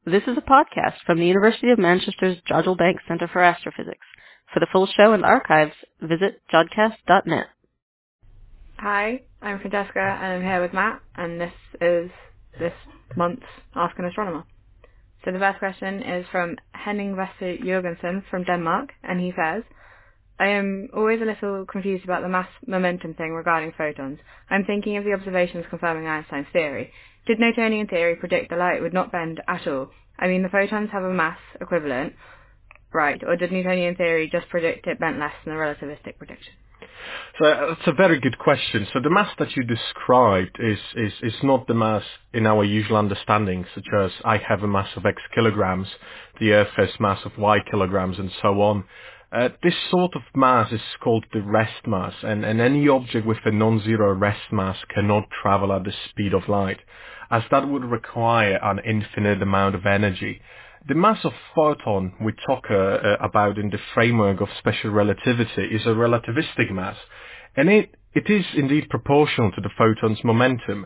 This is a podcast from the University of Manchester's Jodrell Bank Centre for Astrophysics. For the full show and archives, visit jodcast.net. Hi, I'm Francesca and I'm here with Matt, and this is this month's Ask an Astronomer. So the first question is from Henning Vester Jorgensen from Denmark, and he says, I am always a little confused about the mass momentum thing regarding photons. I'm thinking of the observations confirming Einstein's theory. Did Newtonian theory predict the light would not bend at all? I mean, the photons have a mass equivalent, right? Or did Newtonian theory just predict it bent less than the relativistic prediction? So that's a very good question. So the mass that you described is not the mass in our usual understanding, such as I have a mass of X kilograms, the Earth has mass of Y kilograms, and so on. This sort of mass is called the rest mass, and any object with a non-zero rest mass cannot travel at the speed of light, as that would require an infinite amount of energy. The mass of photon we talk about in the framework of special relativity is a relativistic mass, and it is indeed proportional to the photon's momentum.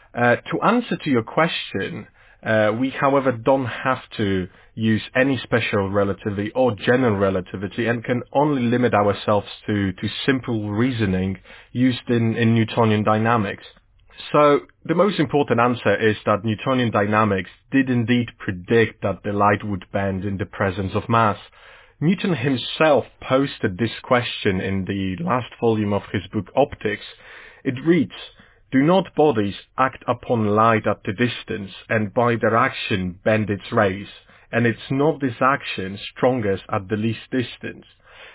To answer to your question, we, however, don't have to use any special relativity or general relativity and can only limit ourselves to simple reasoning used in Newtonian dynamics. So the most important answer is that Newtonian dynamics did indeed predict that the light would bend in the presence of mass. Newton himself posted this question in the last volume of his book Optics. It reads, do not bodies act upon light at the distance, and by their action bend its rays? And it's not this action strongest at the least distance.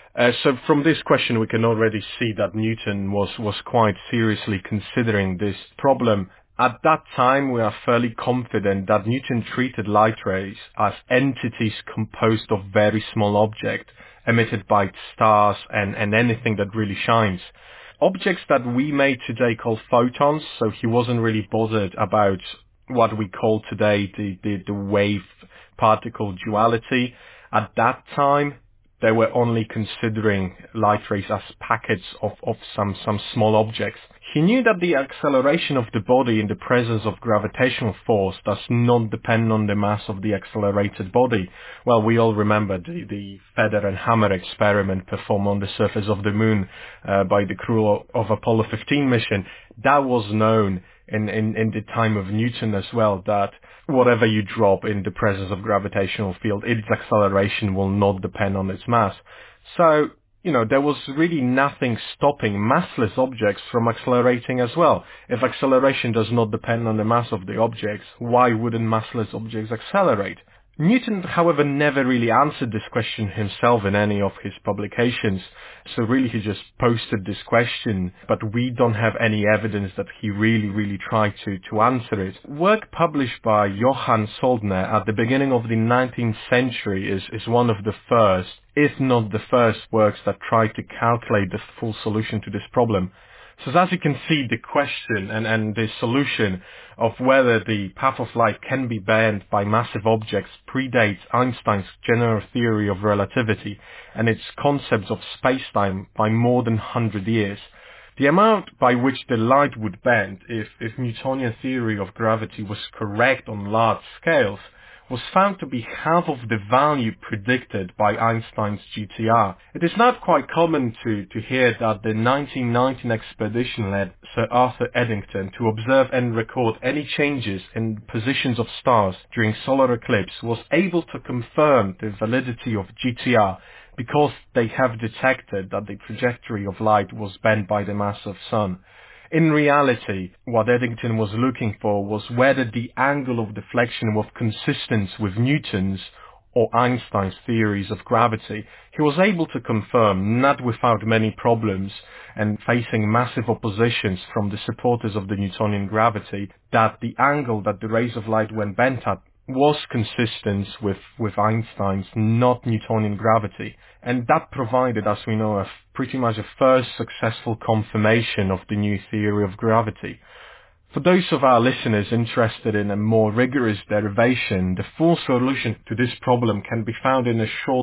So from this question we can already see that Newton was quite seriously considering this problem. At that time we are fairly confident that Newton treated light rays as entities composed of very small objects emitted by stars and anything that really shines. Objects that we may today call photons, so he wasn't really bothered about what we call today the wave particle duality. At that time, they were only considering light rays as packets of some small objects. He knew that the acceleration of the body in the presence of gravitational force does not depend on the mass of the accelerated body. Well, we all remember the feather and hammer experiment performed on the surface of the moon by the crew of Apollo 15 mission. That was known in the time of Newton as well, that whatever you drop in the presence of gravitational field, its acceleration will not depend on its mass. So, there was really nothing stopping massless objects from accelerating as well. If acceleration does not depend on the mass of the objects, why wouldn't massless objects accelerate? Newton, however, never really answered this question himself in any of his publications, so really he just posted this question, but we don't have any evidence that he really tried to answer it. Work published by Johann Soldner at the beginning of the 19th century is one of the first, if not the first, works that tried to calculate the full solution to this problem. So as you can see, the question and the solution of whether the path of light can be bent by massive objects predates Einstein's general theory of relativity and its concepts of space-time by more than 100 years. The amount by which the light would bend, if Newtonian theory of gravity was correct on large scales, was found to be half of the value predicted by Einstein's GTR. It is not quite common to hear that the 1919 expedition led Sir Arthur Eddington to observe and record any changes in positions of stars during solar eclipse was able to confirm the validity of GTR because they have detected that the trajectory of light was bent by the mass of sun. In reality, what Eddington was looking for was whether the angle of deflection was consistent with Newton's or Einstein's theories of gravity. He was able to confirm, not without many problems and facing massive oppositions from the supporters of the Newtonian gravity, that the angle that the rays of light were bent at was consistent with Einstein's, not Newtonian gravity. And that provided, as we know, pretty much a first successful confirmation of the new theory of gravity. For those of our listeners interested in a more rigorous derivation, the full solution to this problem can be found in a short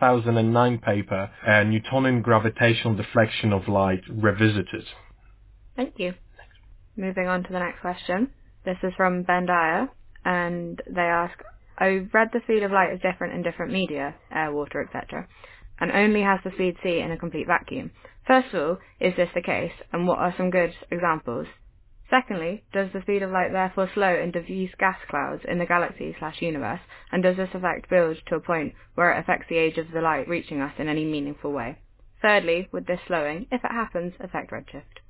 2009 paper, Newtonian Gravitational Deflection of Light Revisited. Thank you. Moving on to the next question. This is from Ben Dyer, and they ask, I read the speed of light is different in different media, air, water, etc., and only has the speed c in a complete vacuum. First of all, is this the case, and what are some good examples? Secondly, does the speed of light therefore slow in diffuse gas clouds in the galaxy/universe, and does this effect build to a point where it affects the age of the light reaching us in any meaningful way? Thirdly, would this slowing, if it happens, affect redshift?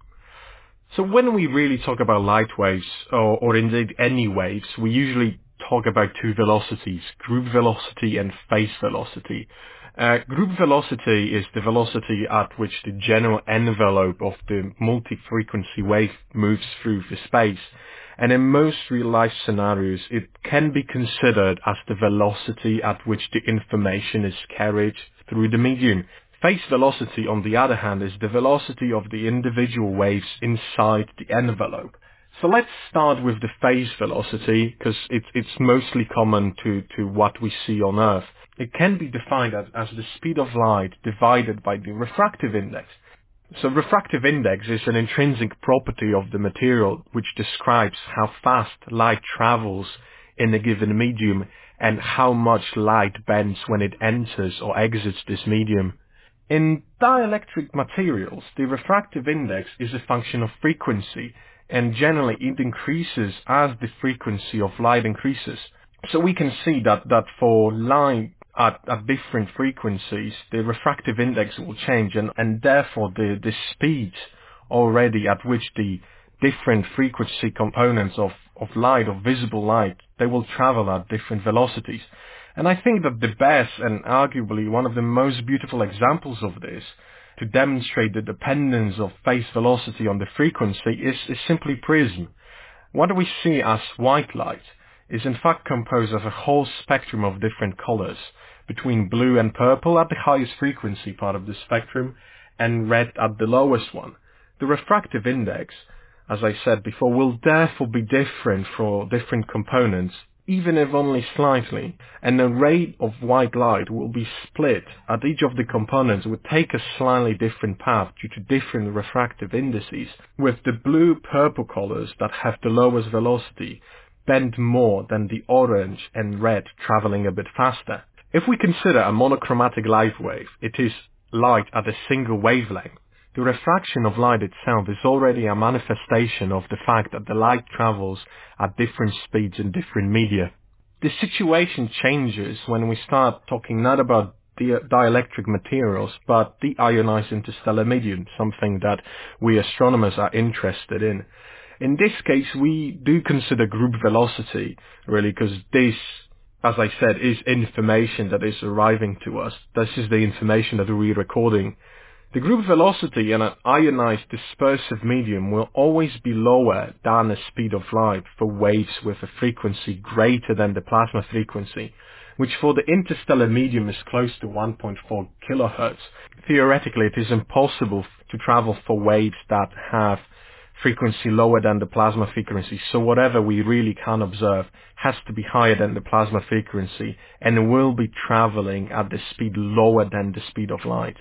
So when we really talk about light waves, or indeed any waves, we usually talk about two velocities, group velocity and phase velocity. Group velocity is the velocity at which the general envelope of the multi-frequency wave moves through the space. And in most real-life scenarios, it can be considered as the velocity at which the information is carried through the medium. Phase velocity, on the other hand, is the velocity of the individual waves inside the envelope. So let's start with the phase velocity, because it's mostly common to what we see on Earth. It can be defined as the speed of light divided by the refractive index. So refractive index is an intrinsic property of the material which describes how fast light travels in a given medium and how much light bends when it enters or exits this medium. In dielectric materials, the refractive index is a function of frequency, and generally it increases as the frequency of light increases. So we can see that for light at different frequencies, the refractive index will change, and therefore the speeds already at which the different frequency components of light, of visible light, they will travel at different velocities. And I think that the best and arguably one of the most beautiful examples of this to demonstrate the dependence of phase velocity on the frequency is simply prism. What we see as white light is in fact composed of a whole spectrum of different colors, between blue and purple at the highest frequency part of the spectrum and red at the lowest one. The refractive index, as I said before, will therefore be different for different components, even if only slightly, and the rate of white light will be split at each of the components would take a slightly different path due to different refractive indices, with the blue-purple colors that have the lowest velocity bend more than the orange and red traveling a bit faster. If we consider a monochromatic light wave, it is light at a single wavelength. The refraction of light itself is already a manifestation of the fact that the light travels at different speeds in different media. The situation changes when we start talking not about dielectric materials, but the ionized interstellar medium, something that we astronomers are interested in. In this case, we do consider group velocity, really, because this, as I said, is information that is arriving to us. This is the information that we're recording. The group velocity in an ionized dispersive medium will always be lower than the speed of light for waves with a frequency greater than the plasma frequency, which for the interstellar medium is close to 1.4 kilohertz. Theoretically, it is impossible to travel for waves that have frequency lower than the plasma frequency, so whatever we really can observe has to be higher than the plasma frequency and will be traveling at the speed lower than the speed of light.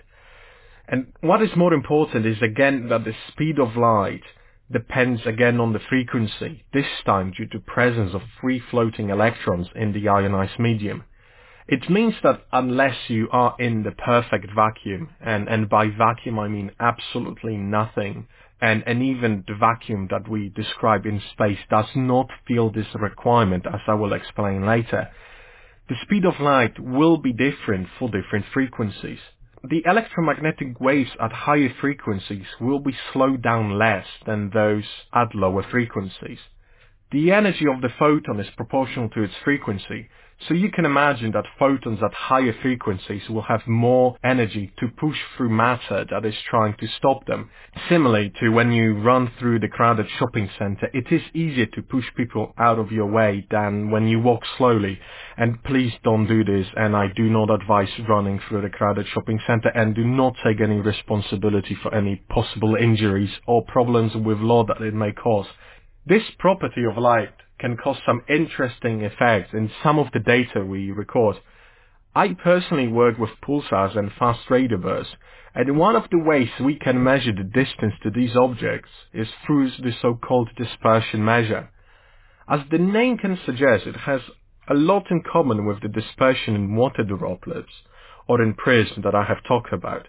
And what is more important is again that the speed of light depends again on the frequency, this time due to presence of free floating electrons in the ionized medium. It means that unless you are in the perfect vacuum, and by vacuum I mean absolutely nothing, and even the vacuum that we describe in space does not feel this requirement, as I will explain later, the speed of light will be different for different frequencies. The electromagnetic waves at higher frequencies will be slowed down less than those at lower frequencies. The energy of the photon is proportional to its frequency, so you can imagine that photons at higher frequencies will have more energy to push through matter that is trying to stop them. Similarly to when you run through the crowded shopping center, it is easier to push people out of your way than when you walk slowly. And please don't do this, and I do not advise running through the crowded shopping center, and do not take any responsibility for any possible injuries or problems with law that it may cause. This property of light can cause some interesting effects in some of the data we record. I personally work with pulsars and fast radio bursts, and one of the ways we can measure the distance to these objects is through the so-called dispersion measure. As the name can suggest, it has a lot in common with the dispersion in water droplets or in prism that I have talked about.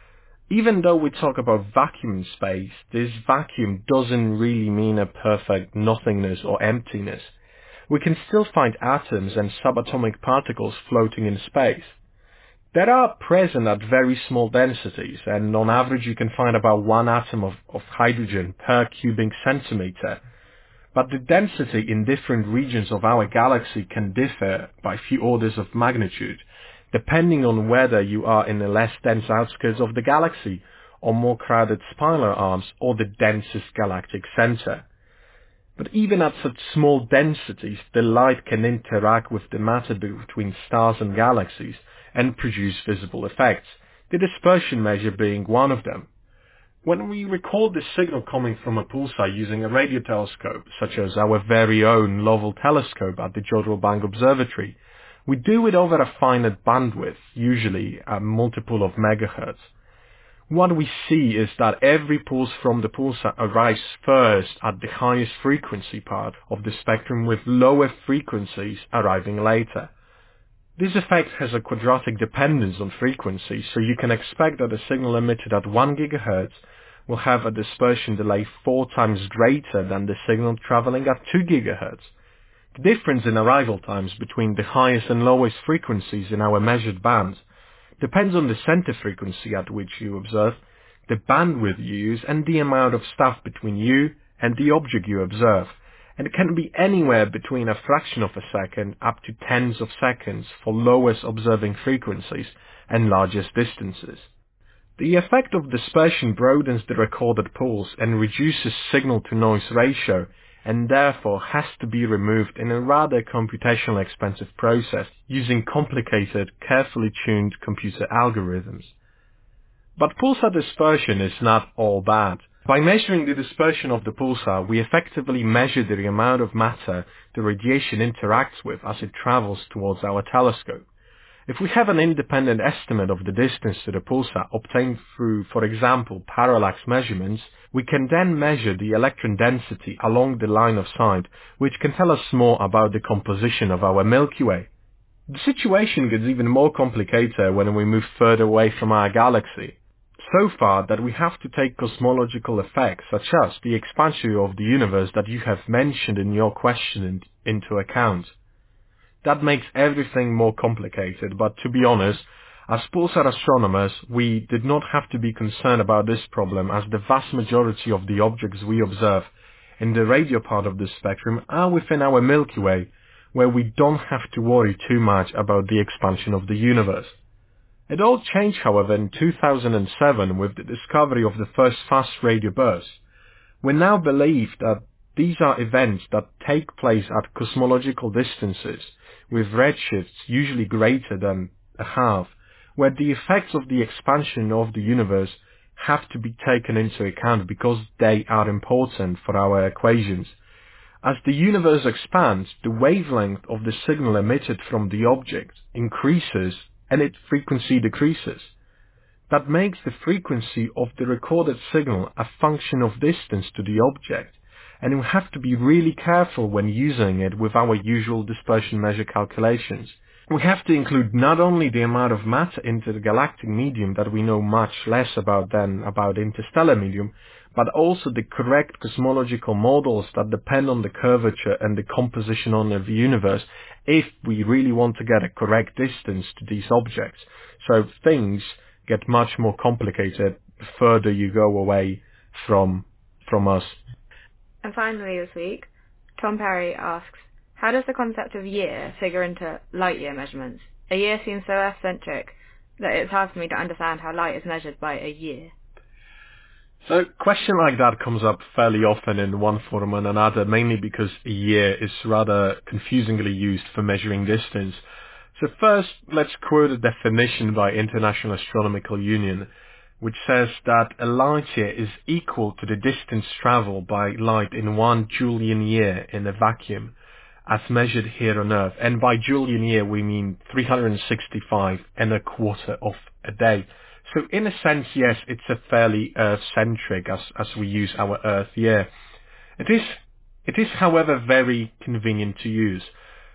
Even though we talk about vacuum in space, this vacuum doesn't really mean a perfect nothingness or emptiness. We can still find atoms and subatomic particles floating in space. They are present at very small densities, and on average you can find about 1 atom of hydrogen per cubic centimeter. But the density in different regions of our galaxy can differ by few orders of magnitude, depending on whether you are in the less dense outskirts of the galaxy, or more crowded spiral arms, or the densest galactic center. But even at such small densities, the light can interact with the matter between stars and galaxies and produce visible effects, the dispersion measure being one of them. When we record the signal coming from a pulsar using a radio telescope, such as our very own Lovell telescope at the Jodrell Bank Observatory, we do it over a finite bandwidth, usually a multiple of megahertz. What we see is that every pulse from the pulsar arrives first at the highest frequency part of the spectrum, with lower frequencies arriving later. This effect has a quadratic dependence on frequency, so you can expect that a signal emitted at 1 GHz will have a dispersion delay 4 times greater than the signal traveling at 2 GHz. The difference in arrival times between the highest and lowest frequencies in our measured bands depends on the center frequency at which you observe, the bandwidth you use, and the amount of stuff between you and the object you observe, and it can be anywhere between a fraction of a second up to tens of seconds for lowest observing frequencies and largest distances. The effect of dispersion broadens the recorded pulse and reduces signal-to-noise ratio, and therefore has to be removed in a rather computationally expensive process using complicated, carefully tuned computer algorithms. But pulsar dispersion is not all bad. By measuring the dispersion of the pulsar, we effectively measure the amount of matter the radiation interacts with as it travels towards our telescope. If we have an independent estimate of the distance to the pulsar obtained through, for example, parallax measurements, we can then measure the electron density along the line of sight, which can tell us more about the composition of our Milky Way. The situation gets even more complicated when we move further away from our galaxy. So far that we have to take cosmological effects such as the expansion of the universe that you have mentioned in your question into account. That makes everything more complicated, but to be honest, as pulsar astronomers, we did not have to be concerned about this problem, as the vast majority of the objects we observe in the radio part of the spectrum are within our Milky Way, where we don't have to worry too much about the expansion of the universe. It all changed, however, in 2007 with the discovery of the first fast radio bursts. We now believe that these are events that take place at cosmological distances, with redshifts usually greater than a half, where the effects of the expansion of the universe have to be taken into account because they are important for our equations. As the universe expands, the wavelength of the signal emitted from the object increases and its frequency decreases. That makes the frequency of the recorded signal a function of distance to the object, and we have to be really careful when using it with our usual dispersion measure calculations. We have to include not only the amount of matter into the galactic medium that we know much less about than about interstellar medium, but also the correct cosmological models that depend on the curvature and the composition of the universe if we really want to get a correct distance to these objects. So things get much more complicated the further you go away from us. And finally this week, Tom Perry asks, how does the concept of year figure into light year measurements? A year seems so Earth-centric that it's hard for me to understand how light is measured by a year. So a question like that comes up fairly often in one form and another, mainly because a year is rather confusingly used for measuring distance. So first, let's quote a definition by International Astronomical Union, which says that a light year is equal to the distance traveled by light in 1 Julian year in a vacuum, as measured here on Earth. And by Julian year we mean 365 and a quarter of a day. So in a sense, yes, it's a fairly Earth-centric as we use our Earth year. It is, however, very convenient to use.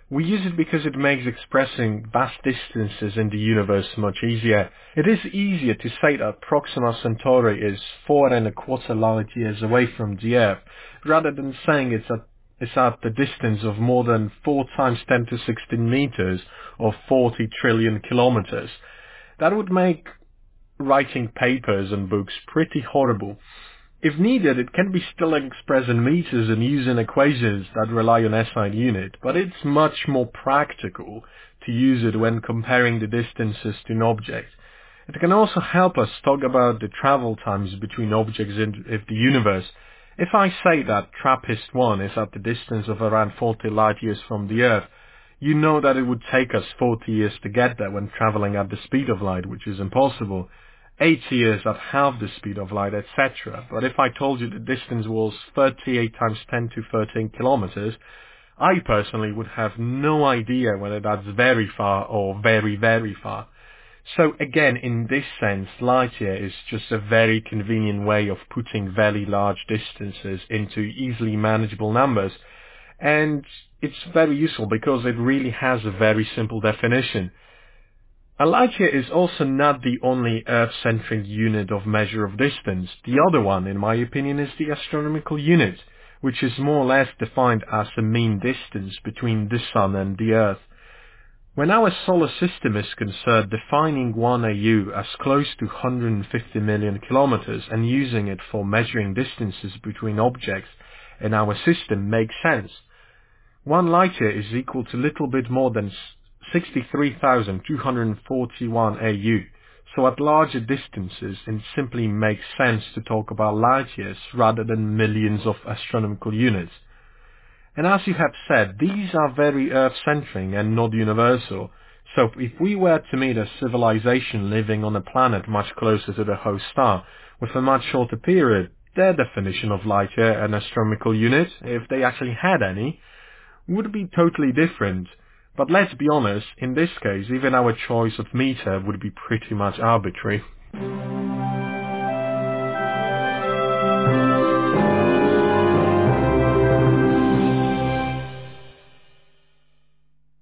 We use it because it makes expressing vast distances in the universe much easier. It is easier to say that Proxima Centauri is 4.25 light years away from the Earth, rather than saying it's at the distance of more than 4 times 10 to 16 meters or 40 trillion kilometers. That would make writing papers and books pretty horrible. If needed, it can be still expressed in meters and using equations that rely on SI unit, but it's much more practical to use it when comparing the distances to an object. It can also help us talk about the travel times between objects in the universe. If I say that TRAPPIST-1 is at the distance of around 40 light years from the Earth, you know that it would take us 40 years to get there when traveling at the speed of light, which is impossible. 8 years at half the speed of light, etc. But if I told you the distance was 38 times 10 to 13 kilometers, I personally would have no idea whether that's very far or very, very far. So again, in this sense, light year is just a very convenient way of putting very large distances into easily manageable numbers. And it's very useful because it really has a very simple definition. A light year is also not the only Earth-centric unit of measure of distance. The other one, in my opinion, is the astronomical unit, which is more or less defined as the mean distance between the Sun and the Earth. When our solar system is concerned, defining 1 AU as close to 150 million kilometers and using it for measuring distances between objects in our system makes sense. 1 light year is equal to little bit more than 63,241 AU, so at larger distances it simply makes sense to talk about light years rather than millions of astronomical units. And as you have said, these are very Earth-centric and not universal, so if we were to meet a civilization living on a planet much closer to the host star with a much shorter period, their definition of light year and astronomical unit, if they actually had any, would be totally different. But let's be honest, in this case, even our choice of meter would be pretty much arbitrary.